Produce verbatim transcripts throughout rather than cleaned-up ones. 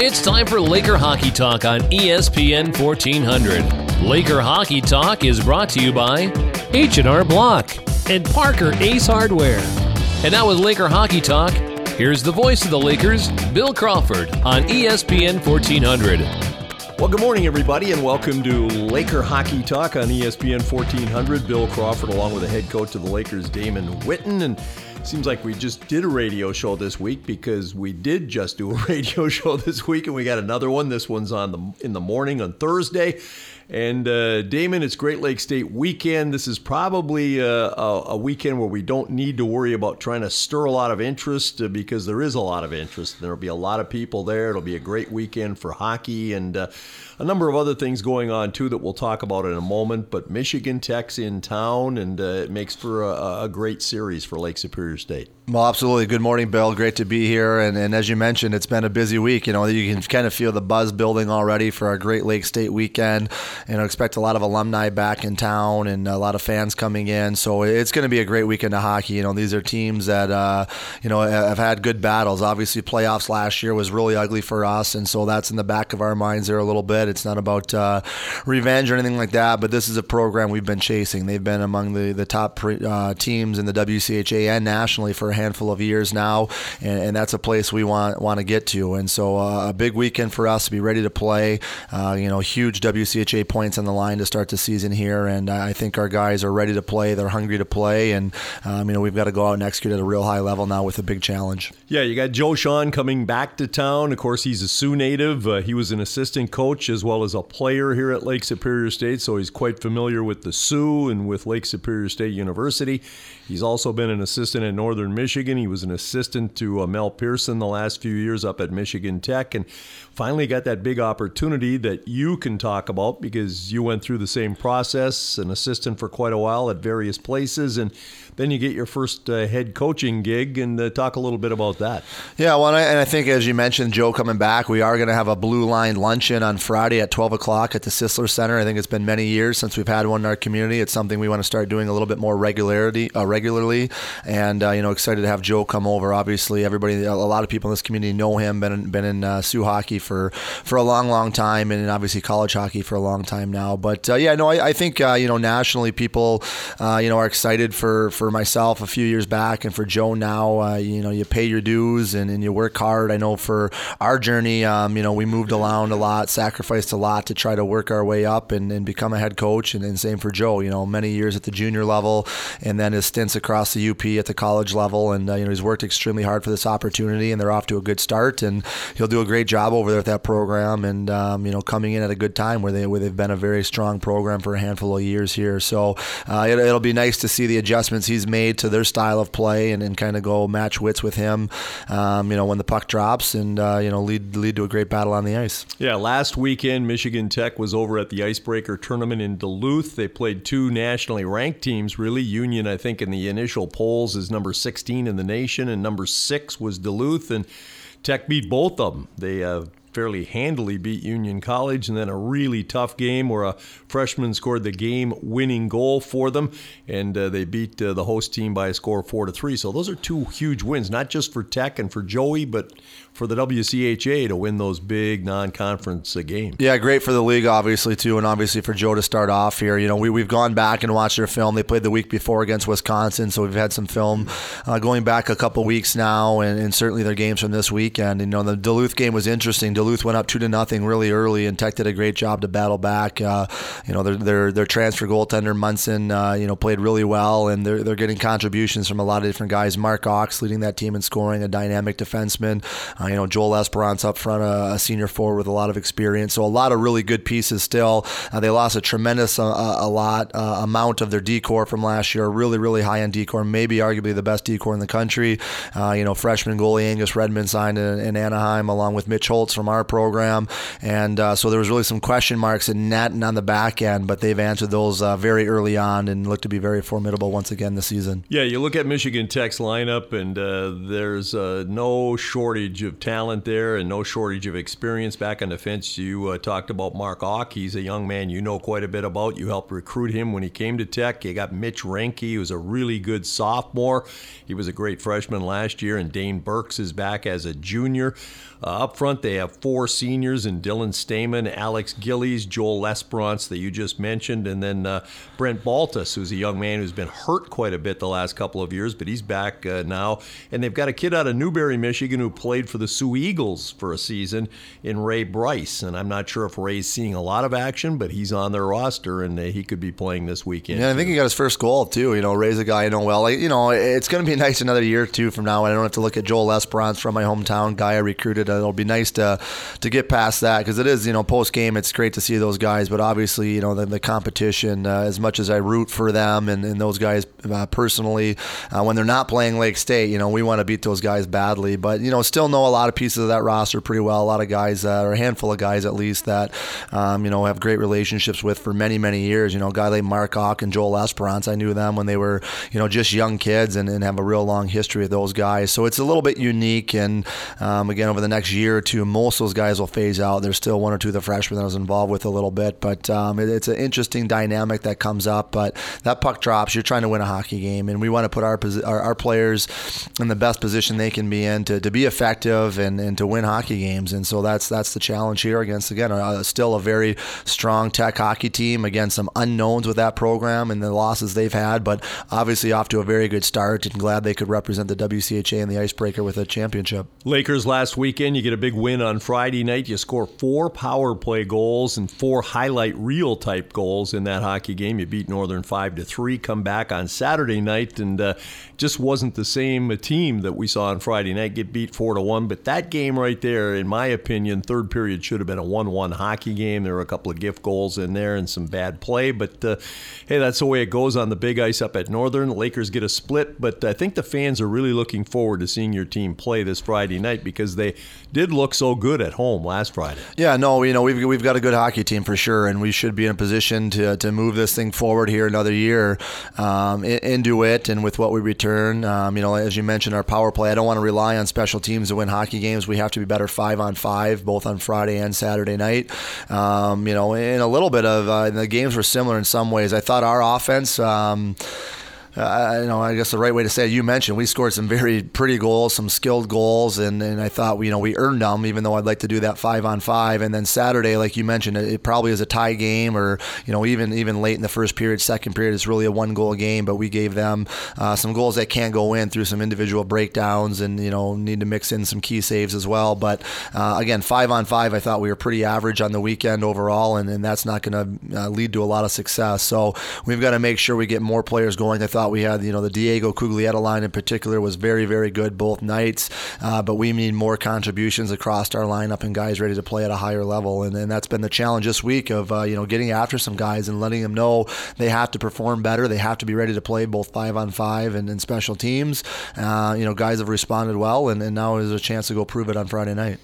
It's time for Laker Hockey Talk on E S P N fourteen hundred. Laker Hockey Talk is brought to you by H and R Block and Parker Ace Hardware. And now with Laker Hockey Talk, here's the voice of the Lakers, Bill Crawford, on E S P N fourteen hundred. Well, good morning, everybody, and welcome to Laker Hockey Talk on E S P N fourteen hundred. Bill Crawford, along with the head coach of the Lakers, Damon Whitten. And seems like we just did a radio show this week because we did just do a radio show this week, and we got another one. This one's on the in the morning on Thursday. And uh, Damon, it's Great Lakes State weekend. This is probably a, a, a weekend where we don't need to worry about trying to stir a lot of interest uh, because there is a lot of interest. There will be a lot of people there. It'll be a great weekend for hockey and uh, a number of other things going on, too, that we'll talk about in a moment. But Michigan Tech's in town, and uh, it makes for a, a great series for Lake Superior State. Well, absolutely. Good morning, Bill. Great to be here. And, and as you mentioned, it's been a busy week. You know, you can kind of feel the buzz building already for our Great Lakes State weekend. And I expect a lot of alumni back in town and a lot of fans coming in. So it's going to be a great weekend of hockey. You know, these are teams that, uh, you know, have had good battles. Obviously, playoffs last year was really ugly for us. And so that's in the back of our minds there a little bit. It's not about uh, revenge or anything like that. But this is a program we've been chasing. They've been among the, the top pre, uh, teams in the W C H A and nationally for a handful of years now, and, and that's a place we want want to get to. And so uh, a big weekend for us to be ready to play. Uh, you know, huge W C H A points on the line to start the season here, and I think our guys are ready to play. They're hungry to play, and um, you know, we've got to go out and execute at a real high level now with a big challenge. Yeah, you got Joe Sean coming back to town. Of course, he's a Sioux native. Uh, he was an assistant coach as well as a player here at Lake Superior State, so he's quite familiar with the Sioux and with Lake Superior State University. He's also been an assistant at Northern Michigan. He was an assistant to uh, Mel Pearson the last few years up at Michigan Tech, and finally got that big opportunity that you can talk about because you went through the same process, an assistant for quite a while at various places, and then you get your first uh, head coaching gig, and uh, talk a little bit about that. Yeah, well, and I, and I think as you mentioned, Joe coming back, we are going to have a Blue Line luncheon on Friday at twelve o'clock at the Sisler Center. I think it's been many years since we've had one in our community. It's something we want to start doing a little bit more regularity, uh, regularly, and uh, you know, excited to have Joe come over. Obviously, everybody, a lot of people in this community know him. Been in, been in uh, Sioux hockey for for a long, long time, and obviously college hockey for a long time now. But uh, yeah, no, I, I think uh, you know, nationally, people uh, you know, are excited for. for myself a few years back and for Joe now. Uh, you know, you pay your dues and, and you work hard. I know for our journey, um, you know, we moved around a lot, sacrificed a lot to try to work our way up and, and become a head coach. And then same for Joe, you know, many years at the junior level and then his stints across the U P at the college level. And, uh, you know, he's worked extremely hard for this opportunity and they're off to a good start and he'll do a great job over there at that program and, um, you know, coming in at a good time where, they, where they've been a very strong program for a handful of years here. So uh, it, it'll be nice to see the adjustments he's made to their style of play and, and kind of go match wits with him, um, you know, when the puck drops and, uh, you know, lead lead to a great battle on the ice. Yeah, last weekend, Michigan Tech was over at the Icebreaker Tournament in Duluth. They played two nationally ranked teams, really. Union, I think, in the initial polls is number sixteen in the nation, and number six was Duluth, and Tech beat both of them. They uh, fairly handily beat Union College, and then a really tough game where a freshman scored the game-winning goal for them, and uh, they beat uh, the host team by a score of four to three. So those are two huge wins, not just for Tech and for Joey, but for the W C H A to win those big non-conference uh, games. Yeah, great for the league, obviously, too, and obviously for Joe to start off here. You know, we, we've gone back and watched their film. They played the week before against Wisconsin, so we've had some film uh, going back a couple weeks now, and, and certainly their games from this weekend. And, you know, the Duluth game was interesting. Duluth went up two to nothing really early, and Tech did a great job to battle back. Uh, you know, their their their transfer goaltender Munson, uh, you know, played really well, and they're they're getting contributions from a lot of different guys. Mark Ox leading that team in scoring, a dynamic defenseman. Uh, you know, Joel Esperance up front, a, a senior forward with a lot of experience. So a lot of really good pieces still. Uh, they lost a tremendous uh, a lot uh, amount of their D-core from last year. Really, really high end D-core, maybe arguably the best D-core in the country. Uh, you know, freshman goalie Angus Redmond signed in, in Anaheim along with Mitch Holtz from our program. And uh, so there was really some question marks in net and on the back end, but they've answered those uh, very early on and look to be very formidable once again this season. Yeah, you look at Michigan Tech's lineup, and uh, there's uh, no shortage of talent there and no shortage of experience back on defense. You uh, talked about Mark Ock. He's a young man you know quite a bit about. You helped recruit him when he came to Tech. You got Mitch Renke, who's a really good sophomore. He was a great freshman last year, and Dane Burks is back as a junior. Junior Uh, up front, they have four seniors in Dylan Stamen, Alex Gillies, Joel Lesperance that you just mentioned, and then uh, Brent Baltus, who's a young man who's been hurt quite a bit the last couple of years, but he's back uh, now. And they've got a kid out of Newberry, Michigan, who played for the Sioux Eagles for a season in Ray Bryce. And I'm not sure if Ray's seeing a lot of action, but he's on their roster, and uh, he could be playing this weekend. Yeah, I think he got his first goal, too. You know, Ray's a guy I know well. Like, you know, it's going to be nice another year or two from now. I don't have to look at Joel Lesperance from my hometown, guy I recruited. It'll be nice to to get past that, because it is, you know, post-game, it's great to see those guys, but obviously, you know, the, the competition, uh, as much as I root for them and, and those guys uh, personally, uh, when they're not playing Lake State, you know, we want to beat those guys badly, but, you know, still know a lot of pieces of that roster pretty well, a lot of guys, uh, or a handful of guys at least, that, um, you know, have great relationships with for many, many years. You know, a guy like Mark Ock and Joel Lesperance, I knew them when they were, you know, just young kids, and, and have a real long history of those guys, so it's a little bit unique, and um, again, over the next year or two, most of those guys will phase out. There's still one or two of the freshmen that I was involved with a little bit, but um, it, it's an interesting dynamic that comes up. But that puck drops, you're trying to win a hockey game, and we want to put our our, our players in the best position they can be in to, to be effective and, and to win hockey games. And so that's that's the challenge here against, again, uh, still a very strong Tech hockey team, again, some unknowns with that program and the losses they've had, but obviously off to a very good start, and glad they could represent the W C H A and the Icebreaker with a championship. Lakers last weekend, you get a big win on Friday night. You score four power play goals and four highlight reel type goals in that hockey game. You beat Northern five to three. Come back on Saturday night, and uh, just wasn't the same team that we saw on Friday night. Get beat four to one. But that game right there, in my opinion, third period should have been a one one hockey game. There were a couple of gift goals in there and some bad play. But uh, hey, that's the way it goes on the big ice up at Northern. The Lakers get a split, but I think the fans are really looking forward to seeing your team play this Friday night, because they did look so good at home last Friday. Yeah, no, you know, we've we've got a good hockey team for sure, and we should be in a position to to move this thing forward here another year um, into it, and with what we return. Um, you know, as you mentioned, our power play, I don't want to rely on special teams to win hockey games. We have to be better five on five, both on Friday and Saturday night. Um, you know, and a little bit of uh, the games were similar in some ways. I thought our offense. Um, Uh, you know, I guess the right way to say it, you mentioned we scored some very pretty goals, some skilled goals, and, and I thought, you know, we earned them, even though I'd like to do that five on five. And then Saturday, like you mentioned, it, it probably is a tie game, or, you know, even even late in the first period, second period, it's really a one goal game, but we gave them uh, some goals that can't go in through some individual breakdowns, and, you know, need to mix in some key saves as well. But uh, again, five on five, I thought we were pretty average on the weekend overall, and, and that's not going to uh, lead to a lot of success. So we've got to make sure we get more players going. I thought we had, you know, the Diego Cuglietta line in particular was very, very good both nights, uh, but we need more contributions across our lineup and guys ready to play at a higher level, and, and that's been the challenge this week of, uh, you know, getting after some guys and letting them know they have to perform better, they have to be ready to play both five on five and in special teams. Uh, you know, guys have responded well, and, and now there's a chance to go prove it on Friday night.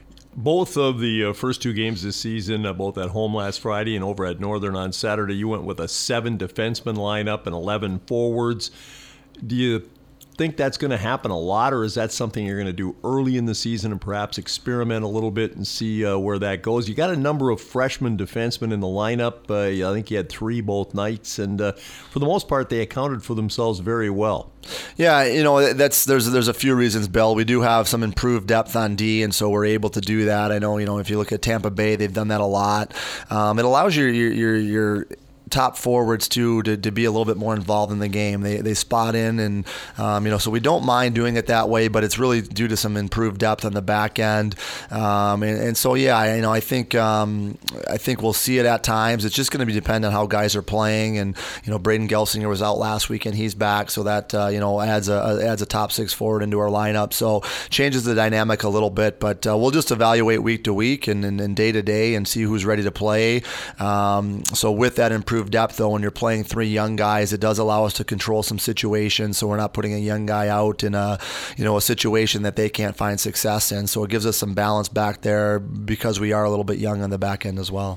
Both of the uh, first two games this season, uh, both at home last Friday and over at Northern on Saturday, you went with a seven defenseman lineup and eleven forwards. Do you think that's going to happen a lot, or is that something you're going to do early in the season and perhaps experiment a little bit and see uh, where that goes? You got a number of freshman defensemen in the lineup. Uh, I think you had three both nights, and uh, for the most part, they accounted for themselves very well. Yeah, you know, that's there's there's a few reasons, Bill. We do have some improved depth on D, and so we're able to do that. I know, you know, if you look at Tampa Bay, they've done that a lot. Um, it allows your your your, your top forwards too to, to be a little bit more involved in the game. They they spot in, and um, you know, so we don't mind doing it that way, but it's really due to some improved depth on the back end. Um, and, and so yeah, I, you know, I think um, I think we'll see it at times. It's just going to be dependent on how guys are playing, and you know, Braden Gelsinger was out last week and he's back, so that uh, you know adds a adds a top six forward into our lineup. So changes the dynamic a little bit, but uh, we'll just evaluate week to week and, and, and day to day and see who's ready to play. Um, so with that improved depth, though, when you're playing three young guys, it does allow us to control some situations, so we're not putting a young guy out in a, you know, a situation that they can't find success in. So it gives us some balance back there because we are a little bit young on the back end as well.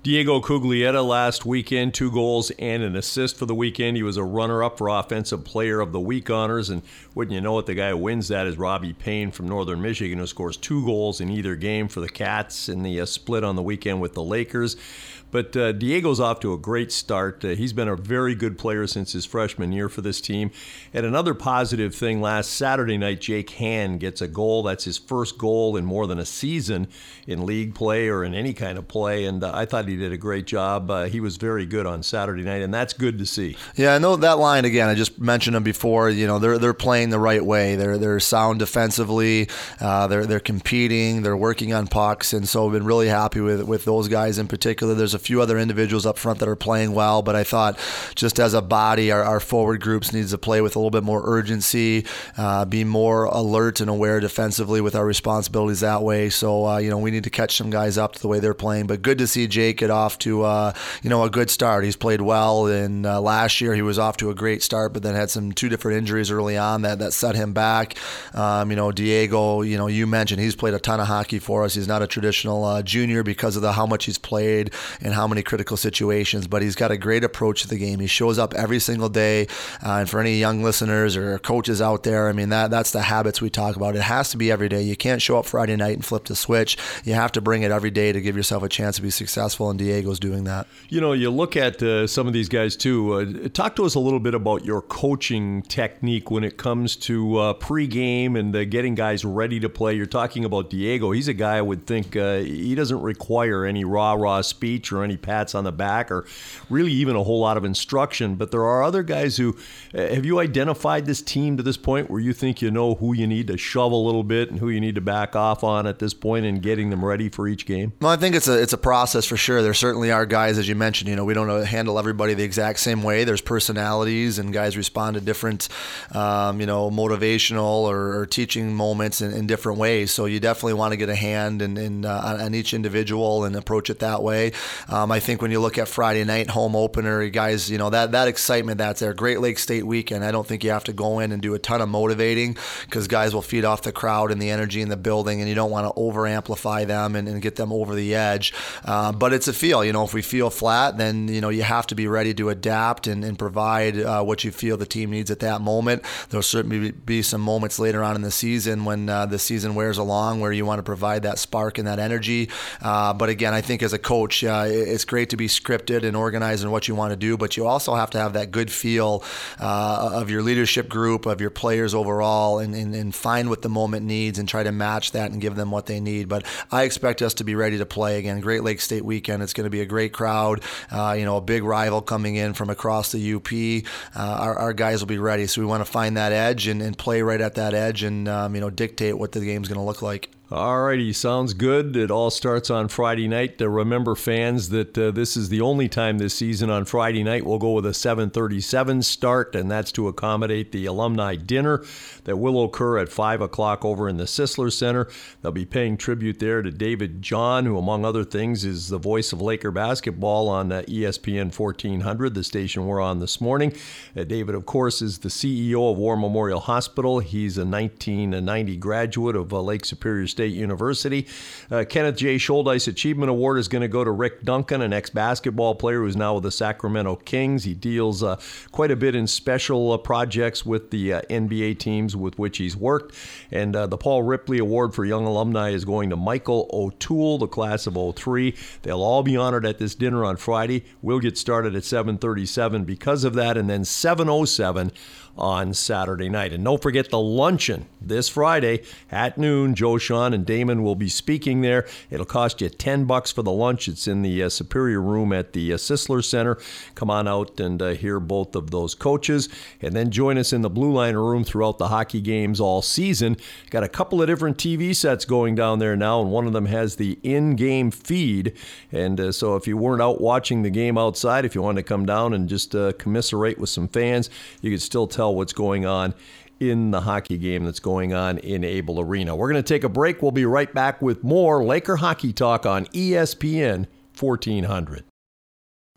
Diego Cuglietta last weekend, two goals and an assist for the weekend. He was a runner-up for Offensive Player of the Week honors, and wouldn't you know it, the guy who wins that is Robbie Payne from Northern Michigan, who scores two goals in either game for the Cats in the uh, split on the weekend with the Lakers. But uh, Diego's off to a great start. Uh, he's been a very good player since his freshman year for this team. And another positive thing, last Saturday night, Jake Hand gets a goal. That's his first goal in more than a season in league play or in any kind of play. And uh, I thought he did a great job. Uh, he was very good on Saturday night, and that's good to see. Yeah, I know that line, again, I just mentioned them before. You know, they're they're playing the right way. They're they're sound defensively. Uh, they're they're competing. They're working on pucks. And so I've been really happy with, with those guys in particular. There's a few other individuals up front that are playing well, but I thought just as a body, our, our forward groups needs to play with a little bit more urgency, uh, be more alert and aware defensively with our responsibilities that way. So, uh, you know, we need to catch some guys up to the way they're playing, but good to see Jake get off to, uh, you know, a good start. He's played well, and uh, last year he was off to a great start, but then had some two different injuries early on that, that set him back. Um, you know, Diego, you know, you mentioned he's played a ton of hockey for us. He's not a traditional uh, junior because of the how much he's played and how many critical situations, but he's got a great approach to the game. He shows up every single day, uh, and for any young listeners or coaches out there, I mean, that that's the habits we talk about. It has to be every day. You can't show up Friday night and flip the switch. You have to bring it every day to give yourself a chance to be successful, and Diego's doing that. You know, you look at uh, some of these guys too. Uh, talk to us a little bit about your coaching technique when it comes to uh, pregame and uh, getting guys ready to play. You're talking about Diego. He's a guy I would think uh, he doesn't require any rah-rah speech or any pats on the back or really even a whole lot of instruction. But there are other guys who, uh, have you identified this team to this point where you think you know who you need to shove a little bit and who you need to back off on at this point in getting them ready for each game? Well, I think it's a it's a process for sure. There certainly are guys, as you mentioned, you know, we don't handle everybody the exact same way. There's personalities, and guys respond to different, um, you know, motivational or, or teaching moments in, in different ways. So you definitely want to get a hand in, in, uh, on each individual and approach it that way. Um, I think when you look at Friday night home opener, guys, you know, that that excitement that's there. Great Lakes State weekend. I don't think you have to go in and do a ton of motivating, because guys will feed off the crowd and the energy in the building, and you don't want to over amplify them and, and get them over the edge. Uh, but it's a feel. You know, if we feel flat, then you know you have to be ready to adapt and, and provide uh, what you feel the team needs at that moment. There'll certainly be some moments later on in the season when uh, the season wears along where you want to provide that spark and that energy. Uh, but again, I think as a coach, uh, it's great to be scripted and organized in what you want to do, but you also have to have that good feel uh, of your leadership group, of your players overall, and, and, and find what the moment needs and try to match that and give them what they need. But I expect us to be ready to play again. Great Lakes State weekend. It's going to be a great crowd. Uh, you know, a big rival coming in from across the U P. Uh, our, our guys will be ready. So we want to find that edge and, and play right at that edge and, um, you know, dictate what the game's going to look like. All righty, sounds good. It all starts on Friday night. Uh, remember, fans, that uh, this is the only time this season on Friday night we'll go with a seven thirty-seven start, and that's to accommodate the alumni dinner that will occur at five o'clock over in the Sisler Center. They'll be paying tribute there to David John, who, among other things, is the voice of Laker basketball on uh, E S P N fourteen hundred, the station we're on this morning. Uh, David, of course, is the C E O of War Memorial Hospital. He's a nineteen ninety graduate of uh, Lake Superior State University. Uh, Kenneth J. Scholdice Achievement Award is going to go to Rick Duncan, an ex-basketball player who's now with the Sacramento Kings. He deals uh, quite a bit in special uh, projects with the uh, N B A teams with which he's worked. And uh, the Paul Ripley Award for Young Alumni is going to Michael O'Toole, the class of oh three. They'll all be honored at this dinner on Friday. We'll get started at seven thirty-seven because of that, and then seven oh seven on Saturday night. And don't forget the luncheon this Friday at noon. Joe, Sean, and Damon will be speaking there. It'll cost you ten bucks for the lunch. It's in the uh, Superior Room at the uh, Sisler Center. Come on out and uh, hear both of those coaches. And then join us in the Blue Liner Room throughout the hockey games all season. Got a couple of different T V sets going down there now, and one of them has the in-game feed. And uh, so if you weren't out watching the game outside, if you wanted to come down and just uh, commiserate with some fans, you could still tell what's going on in the hockey game that's going on in Able Arena. We're going to take a break. We'll be right back with more Laker Hockey Talk on E S P N fourteen hundred.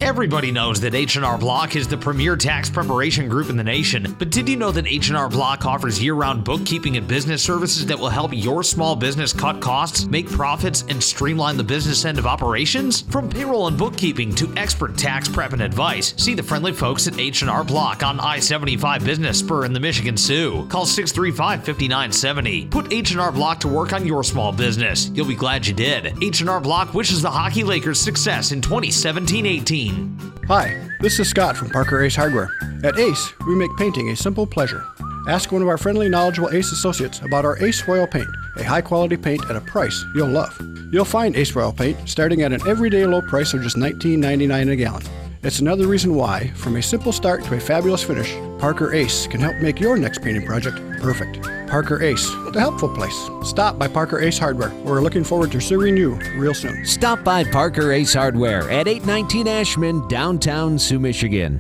Everybody knows that H and R Block is the premier tax preparation group in the nation, but did you know that H and R Block offers year-round bookkeeping and business services that will help your small business cut costs, make profits, and streamline the business end of operations? From payroll and bookkeeping to expert tax prep and advice, see the friendly folks at H and R Block on I seventy-five Business Spur in the Michigan Sioux. Call six three five, five nine seven zero. Put H and R Block to work on your small business. You'll be glad you did. H and R Block wishes the Hockey Lakers success in twenty seventeen eighteen. Hi, this is Scott from Parker Ace Hardware. At Ace, we make painting a simple pleasure. Ask one of our friendly, knowledgeable Ace associates about our Ace Royal Paint, a high-quality paint at a price you'll love. You'll find Ace Royal Paint starting at an everyday low price of just nineteen ninety-nine a gallon. It's another reason why, from a simple start to a fabulous finish, Parker Ace can help make your next painting project perfect. Parker Ace, the helpful place. Stop by Parker Ace Hardware. We're looking forward to serving you real soon. Stop by Parker Ace Hardware at eight nineteen Ashman, downtown Sioux, Michigan.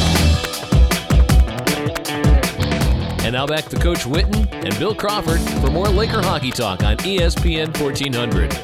And now back to Coach Witten and Bill Crawford for more Laker Hockey Talk on E S P N fourteen hundred.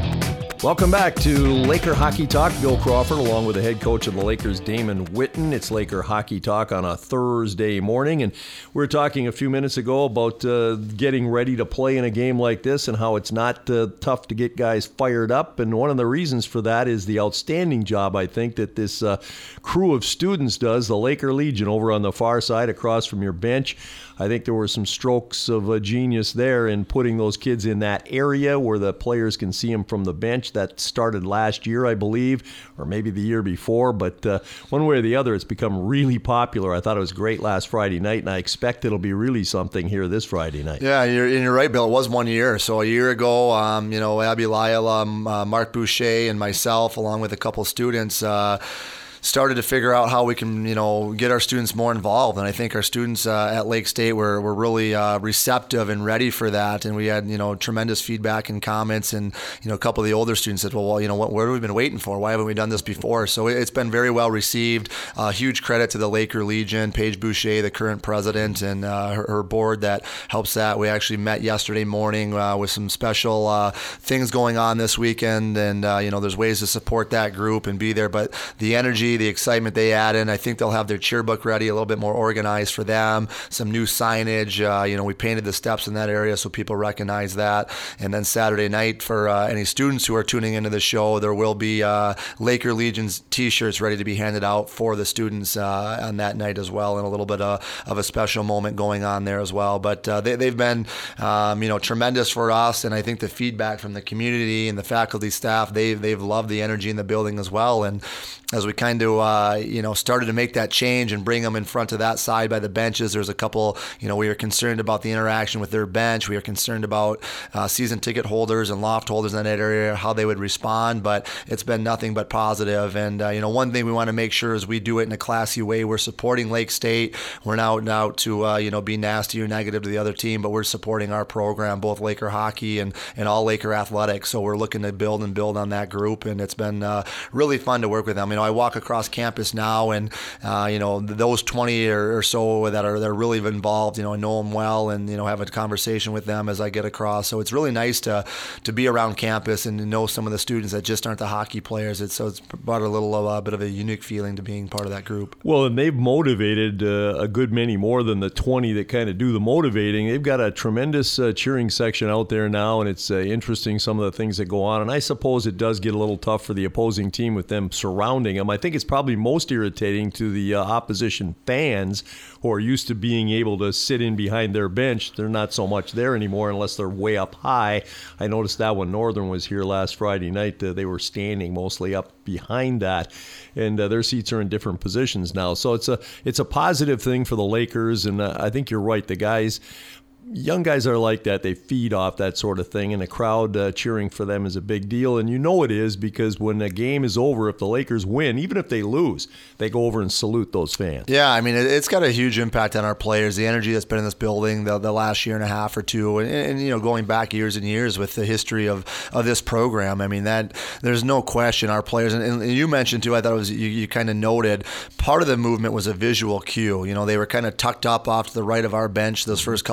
Welcome back to Laker Hockey Talk. Bill Crawford along with the head coach of the Lakers, Damon Witten. It's Laker Hockey Talk on a Thursday morning, and we were talking a few minutes ago about uh, getting ready to play in a game like this and how it's not uh, tough to get guys fired up, and one of the reasons for that is the outstanding job, I think, that this uh, crew of students does, the Laker Legion over on the far side across from your bench. I think there were some strokes of uh, genius there in putting those kids in that area where the players can see them from the bench. That started last year, I believe, or maybe the year before, but uh, one way or the other, it's become really popular. I thought it was great last Friday night, and I expect it'll be really something here this Friday night. Yeah, you're, and you're right, Bill. It was one year. So a year ago, um, you know, Abby Lyle, um, uh, Mark Boucher, and myself, along with a couple students, uh, started to figure out how we can, you know, get our students more involved. And I think our students uh, at Lake State were, were really uh, receptive and ready for that. And we had, you know, tremendous feedback and comments. And, you know, a couple of the older students said, well, well you know, what, what have we been waiting for? Why haven't we done this before? So it's been very well received. Uh, huge credit to the Laker Legion, Paige Boucher, the current president, and uh, her, her board that helps that. We actually met yesterday morning uh, with some special uh, things going on this weekend. And, uh, you know, there's ways to support that group and be there. But the energy, the excitement they add in, I think they'll have their cheerbook ready, a little bit more organized for them, some new signage. Uh, you know, we painted the steps in that area so people recognize that. And then Saturday night, for uh, any students who are tuning into the show, there will be uh, Laker Legion's t-shirts ready to be handed out for the students uh, on that night as well, and a little bit of, of a special moment going on there as well. But uh, they, they've been, um, you know, tremendous for us, and I think the feedback from the community and the faculty staff, they've, they've loved the energy in the building as well. And as we kind of, uh, you know, started to make that change and bring them in front of that side by the benches, there's a couple, you know, we were concerned about the interaction with their bench. We were concerned about uh, season ticket holders and loft holders in that area, how they would respond, but it's been nothing but positive. And, uh, you know, one thing we want to make sure is we do it in a classy way. We're supporting Lake State. We're not out to, uh, you know, be nasty or negative to the other team, but we're supporting our program, both Laker hockey and, and all Laker athletics. So we're looking to build and build on that group, and it's been uh, really fun to work with them. You know, I walk across campus now, and uh, you know, those twenty or, or so that are they're really involved. You know, I know them well, and you know, have a conversation with them as I get across. So it's really nice to to be around campus and to know some of the students that just aren't the hockey players. It's so it's brought a little uh, bit of a unique feeling to being part of that group. Well, and they've motivated uh, a good many more than the twenty that kind of do the motivating. They've got a tremendous uh, cheering section out there now, and it's uh, interesting some of the things that go on. And I suppose it does get a little tough for the opposing team with them surrounding them. I think it's probably most irritating to the uh, opposition fans who are used to being able to sit in behind their bench. They're not so much there anymore unless they're way up high. I noticed that when Northern was here last Friday night, uh, they were standing mostly up behind that, and uh, their seats are in different positions now. So it's a it's a positive thing for the Lakers, and uh, I think you're right. The guys, young guys are like that. They feed off that sort of thing, and the crowd uh, cheering for them is a big deal. And you know it is, because when a game is over, if the Lakers win, even if they lose, they go over and salute those fans. Yeah, I mean, it's got a huge impact on our players. The energy that's been in this building the, the last year and a half or two, and, and you know, going back years and years with the history of, of this program. I mean, that there's no question our players, and, and you mentioned too, I thought it was, you, you kind of noted, part of the movement was a visual cue. You know, they were kind of tucked up off to the right of our bench those first couple of years.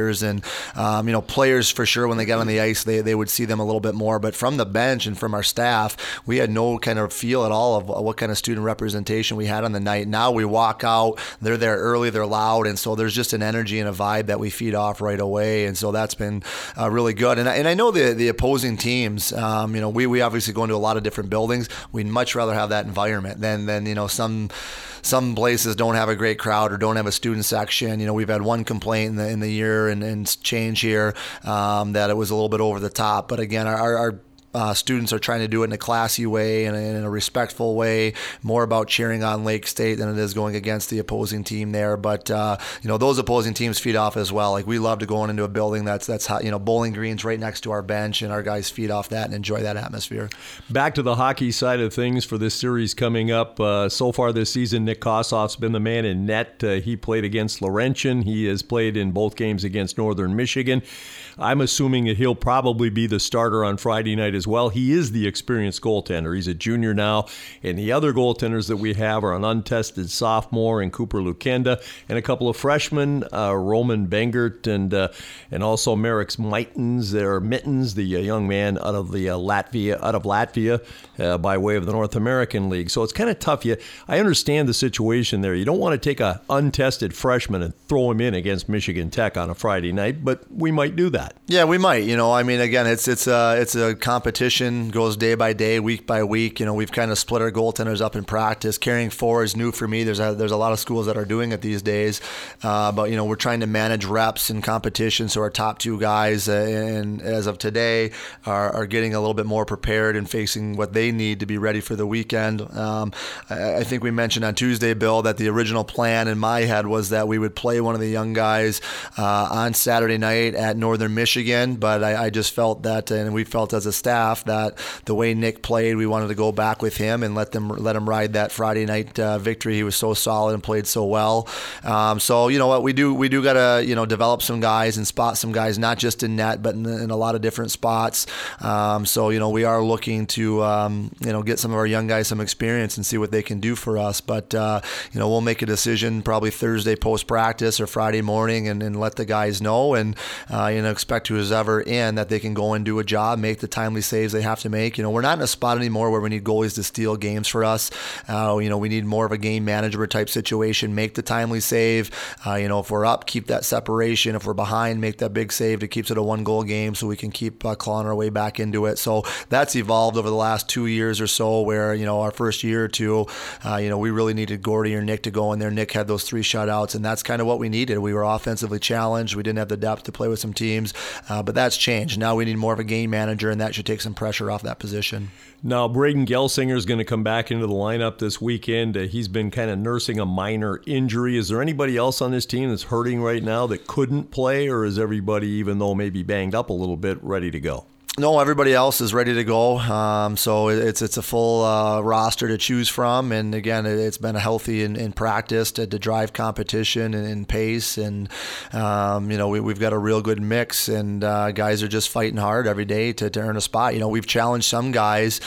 players. And, um, you know, players for sure, when they got on the ice, they, they would see them a little bit more. But from the bench and from our staff, we had no kind of feel at all of what kind of student representation we had on the night. Now we walk out, they're there early, they're loud, and so there's just an energy and a vibe that we feed off right away. And so that's been uh, really good. And I, and I know the the opposing teams, um, you know, we, we obviously go into a lot of different buildings. We'd much rather have that environment than, than you know, some some places don't have a great crowd or don't have a student section. You know, we've had one complaint in the, in the year and, and change here um, that it was a little bit over the top. But again, our, our Uh, students are trying to do it in a classy way and in a respectful way, more about cheering on Lake State than it is going against the opposing team there. But, uh, you know, those opposing teams feed off as well. Like, we love to go into a building that's, that's how, you know, Bowling Green's right next to our bench, and our guys feed off that and enjoy that atmosphere. Back to the hockey side of things for this series coming up. Uh, so far this season, Nick Kossoff's been the man in net. Uh, he played against Laurentian. He has played in both games against Northern Michigan. I'm assuming that he'll probably be the starter on Friday night as well. He is the experienced goaltender. He's a junior now, and the other goaltenders that we have are an untested sophomore in Cooper Lukenda and a couple of freshmen, uh, Roman Bengert and uh, and also Merrick's Mittens. There Mittens, the uh, young man out of the uh, Latvia, out of Latvia, uh, by way of the North American League. So it's kind of tough. You, I understand the situation there. You don't want to take a untested freshman and throw him in against Michigan Tech on a Friday night, but we might do that. Yeah, we might. You know, I mean, again, it's it's a it's a competition, goes day by day, week by week. You know, we've kind of split our goaltenders up in practice. Carrying four is new for me. There's a, there's a lot of schools that are doing it these days, uh, but you know, we're trying to manage reps and competition. So our top two guys, uh, and as of today, are, are getting a little bit more prepared and facing what they need to be ready for the weekend. Um, I, I think we mentioned on Tuesday, Bill, that the original plan in my head was that we would play one of the young guys uh, on Saturday night at Northern Michigan, but I, I just felt that, and we felt as a staff, that the way Nick played, we wanted to go back with him and let them let him ride that Friday night uh, victory. He was so solid and played so well. Um, so you know what, we do we do gotta you know develop some guys and spot some guys, not just in net, but in, in a lot of different spots. Um, so you know we are looking to um, you know get some of our young guys some experience and see what they can do for us. But uh, you know we'll make a decision probably Thursday post practice or Friday morning, and, and let the guys know, and uh, you know expect who's ever in that they can go and do a job, make the timely saves they have to make. You know, we're not in a spot anymore where we need goalies to steal games for us. Uh, you know, we need more of a game manager type situation. Make the timely save. Uh, you know, if we're up, keep that separation. If we're behind, make that big save that keeps it a one goal game so we can keep uh, clawing our way back into it. So that's evolved over the last two years or so, where, you know, our first year or two, uh, you know, we really needed Gordy or Nick to go in there. Nick had those three shutouts, and that's kind of what we needed. We were offensively challenged. We didn't have the depth to play with some teams, uh, but that's changed. Now we need more of a game manager, and that should take some pressure off that position. Now, Braden Gelsinger is going to come back into the lineup this weekend. Uh, he's been kind of nursing a minor injury. Is there anybody else on this team that's hurting right now that couldn't play, or is everybody, even though maybe banged up a little bit, ready to go? No, everybody else is ready to go. Um, so it's it's a full uh, roster to choose from. And again, it, it's been a healthy in, in practice to, to drive competition and, and pace. And, um, you know, we, we've got a real good mix, and uh, guys are just fighting hard every day to, to earn a spot. You know, we've challenged some guys,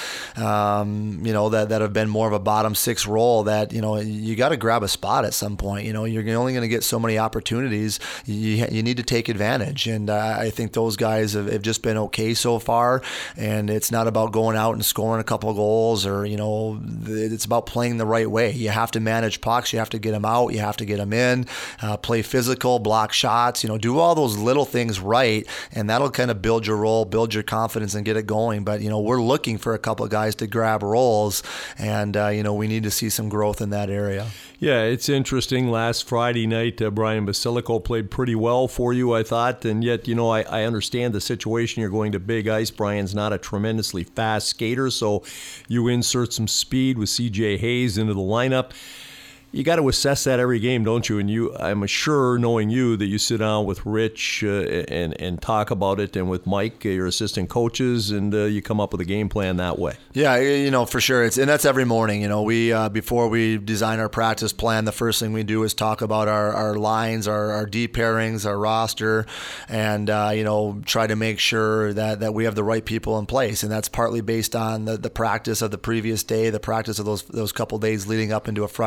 um, you know, that, that have been more of a bottom six role that, you know, you got to grab a spot at some point. You know, you're only going to get so many opportunities. You, you need to take advantage. And uh, I think those guys have, have just been okay so far, and it's not about going out and scoring a couple of goals, or you know it's about playing the right way. You have to manage pucks, you have to get them out, you have to get them in, uh, play physical, block shots, you know do all those little things right, and that'll kind of build your role, build your confidence, and get it going. But you know we're looking for a couple of guys to grab roles, and uh, you know we need to see some growth in that area. Yeah, it's interesting. Last Friday night, uh, Brian Basilico played pretty well for you, I thought, and yet, you know, I, I understand the situation. You're going to big ice. Brian's not a tremendously fast skater, so you insert some speed with C J Hayes into the lineup. You got to assess that every game, don't you? And you, I'm sure, knowing you, that you sit down with Rich uh, and and talk about it, and with Mike, uh, your assistant coaches, and uh, you come up with a game plan that way. Yeah, you know, for sure. It's and that's every morning. You know, we uh, before we design our practice plan, the first thing we do is talk about our, our lines, our, our deep pairings, our roster, and uh, you know, try to make sure that, that we have the right people in place. And that's partly based on the, the practice of the previous day, the practice of those those couple days leading up into a Friday game.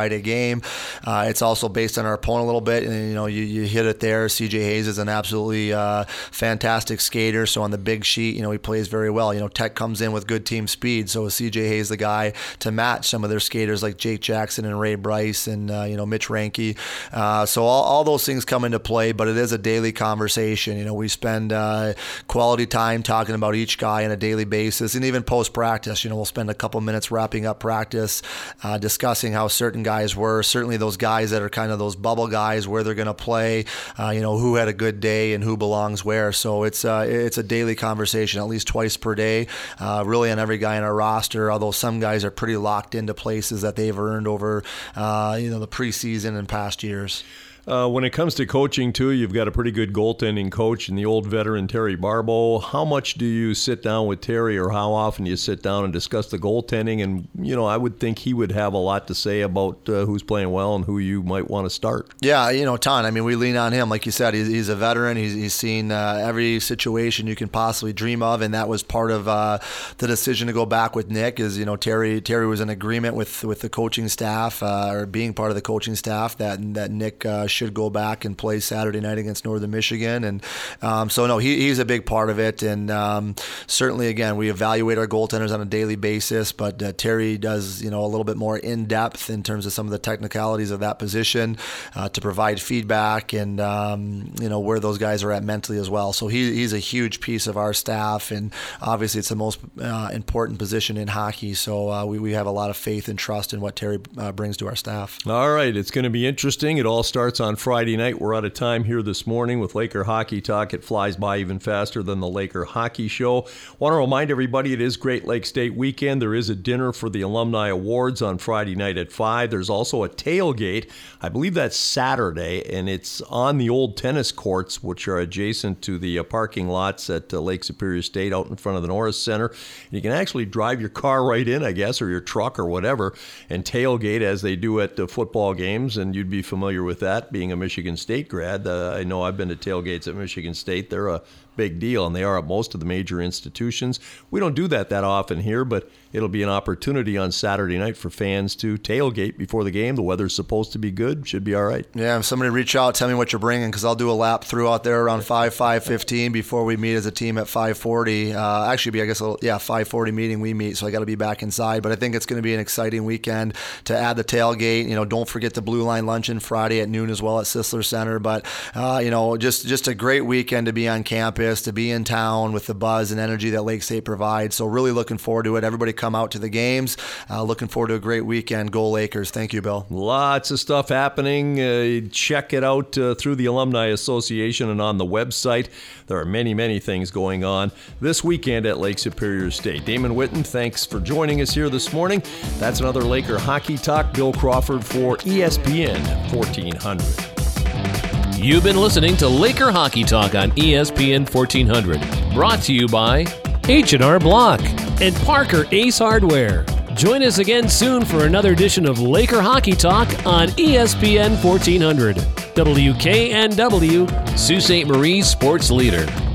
game. Uh, it's also based on our opponent a little bit, and you know you, you hit it there. C J Hayes is an absolutely uh, fantastic skater, so on the big sheet, you know he plays very well. You know Tech comes in with good team speed, so is C J Hayes the guy to match some of their skaters like Jake Jackson and Ray Bryce and uh, you know Mitch Ranke. Uh, so all, all those things come into play, but it is a daily conversation. You know we spend uh, quality time talking about each guy on a daily basis, and even post practice. You know we'll spend a couple minutes wrapping up practice, uh, discussing how certain guys were. Certainly those guys that are kind of those bubble guys, where they're going to play. Uh, you know who had a good day and who belongs where. So it's uh, it's a daily conversation, at least twice per day, uh, really on every guy in our roster. Although some guys are pretty locked into places that they've earned over uh, you know the preseason and past years. Uh, when it comes to coaching, too, you've got a pretty good goaltending coach in the old veteran Terry Barbeau. How much do you sit down with Terry, or how often do you sit down and discuss the goaltending? And, you know, I would think he would have a lot to say about uh, who's playing well and who you might want to start. Yeah, you know, ton. I mean, we lean on him. Like you said, he's, he's a veteran. He's, he's seen uh, every situation you can possibly dream of, and that was part of uh, the decision to go back with Nick is, you know, Terry Terry was in agreement with, with the coaching staff, uh, or being part of the coaching staff, that, that Nick uh, should go back and play Saturday night against Northern Michigan. And um, so, no, he, he's a big part of it. And um, certainly, again, we evaluate our goaltenders on a daily basis, but uh, Terry does, you know, a little bit more in-depth in terms of some of the technicalities of that position uh, to provide feedback and, um, you know, where those guys are at mentally as well. So he, he's a huge piece of our staff, and obviously it's the most uh, important position in hockey. So uh, we, we have a lot of faith and trust in what Terry uh, brings to our staff. All right, it's going to be interesting. It all starts on Friday night. We're out of time here this morning with Laker Hockey Talk. It flies by even faster than the Laker Hockey Show. Want to remind everybody it is Great Lakes Day weekend. There is a dinner for the Alumni Awards on Friday night at five. There's also a tailgate. I believe that's Saturday, and it's on the old tennis courts, which are adjacent to the uh, parking lots at uh, Lake Superior State out in front of the Norris Center. And you can actually drive your car right in, I guess, or your truck or whatever, and tailgate as they do at the football games, and you'd be familiar with that, being a Michigan State grad. Uh, I know I've been to tailgates at Michigan State. They're a big deal, and they are at most of the major institutions. We don't do that that often here, but it'll be an opportunity on Saturday night for fans to tailgate before the game. The weather's supposed to be good. Should be all right. Yeah, if somebody reach out, tell me what you're bringing, because I'll do a lap through out there around five, five fifteen before we meet as a team at five forty. Uh, actually, be I guess, a, yeah, five forty meeting we meet, so I got to be back inside. But I think it's going to be an exciting weekend to add the tailgate. You know, don't forget the Blue Line Luncheon Friday at noon as well at Sisler Center. But, uh, you know, just, just a great weekend to be on campus, to be in town with the buzz and energy that Lake State provides. So really looking forward to it. Everybody come out to the games. Uh, looking forward to a great weekend. Go Lakers. Thank you, Bill. Lots of stuff happening. Uh, check it out uh, through the Alumni Association and on the website. There are many, many things going on this weekend at Lake Superior State. Damon Whitten, thanks for joining us here this morning. That's another Laker Hockey Talk. Bill Crawford for E S P N fourteen hundred. You've been listening to Laker Hockey Talk on E S P N fourteen hundred. Brought to you by H and R Block and Parker Ace Hardware. Join us again soon for another edition of Laker Hockey Talk on E S P N fourteen hundred. W K N W, Sault Ste. Marie Sports Leader.